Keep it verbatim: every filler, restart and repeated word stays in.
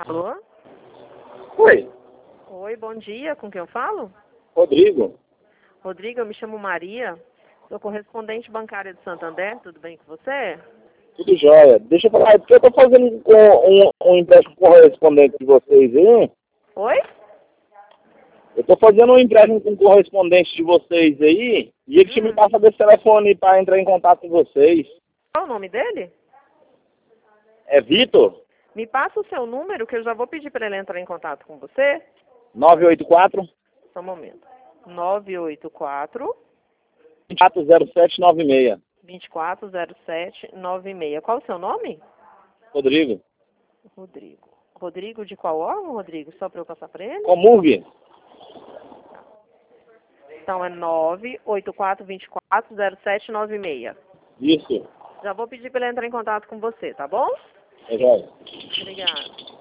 Alô? Oi, Oi, bom dia. Com quem eu falo? Rodrigo. Rodrigo, eu me chamo Maria. Sou correspondente bancária de Santander. Tudo bem com você? Tudo jóia. Deixa eu falar, porque eu tô fazendo com um, um empréstimo correspondente de vocês aí. Oi? Eu tô fazendo um empréstimo com correspondente de vocês aí. E ele tinha me Hum. passado esse telefone para entrar em contato com vocês. Qual o nome dele? É Vitor, Me passa o seu número que eu já vou pedir para ele entrar em contato com você. nove oito quatro, Só um momento. nove oito quatro, quatro zero sete nove seis. dois quatro zero sete nove seis. Qual o seu nome? Rodrigo. Rodrigo. Rodrigo de qual órgão, Rodrigo? Só para eu passar para ele? Comurg. Então é nove oito quatro, dois quatro zero sete nove seis. Isso. Já vou pedir para ele entrar em contato com você, tá bom? É jóia. Obrigada.